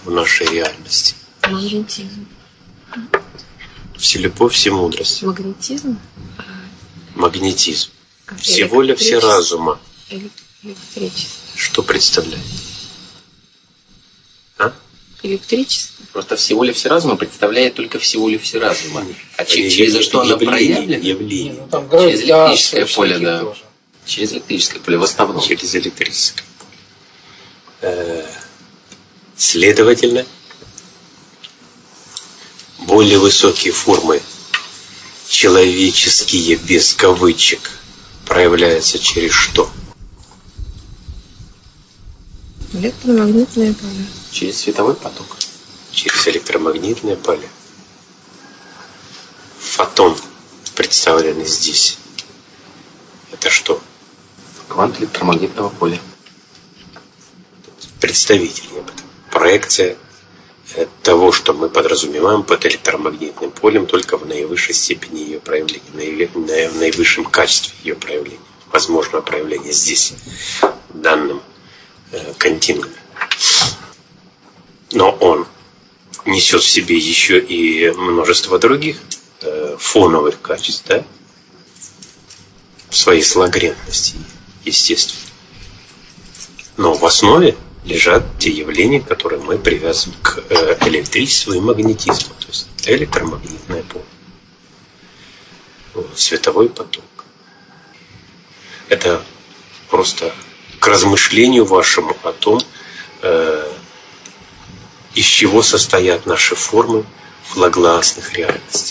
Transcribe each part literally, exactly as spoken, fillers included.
в нашей реальности? Магнетизм. Все любовь, все мудрость. Магнетизм? Магнетизм. Все воля, все разума. Электричество. Что представляет? А? Электричество. Просто всеволее все разума представляет только всеволее все разума. А через, Е- через что она явление, проявлена? явление. Ну, там Через электрическое гравитация, поле, всякие да. тоже. Через электрическое поле в основном. Через электрическое. Э, Следовательно, более высокие формы, человеческие без кавычек, проявляются через что? Электромагнитное поле. Через световой поток. Через электромагнитное поле. Фотон, представленный здесь, это что? Квант электромагнитного поля. Представитель об этом. Проекция того, что мы подразумеваем под электромагнитным полем, только в наивысшей степени ее проявления, в наивысшем качестве ее проявления. Возможно проявление здесь, в данном э, континууме. Но он несет в себе еще и множество других э, фоновых качеств, да? В своей слагрентности, естественно. Но в основе лежат те явления, которые мы привязываем к электричеству и магнетизму, то есть электромагнитное поле, световой поток. Это просто к размышлению вашему о том, э, из чего состоят наши формы флагласных реальностей.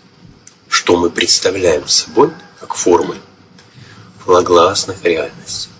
Что мы представляем собой как формы флагласных реальностей.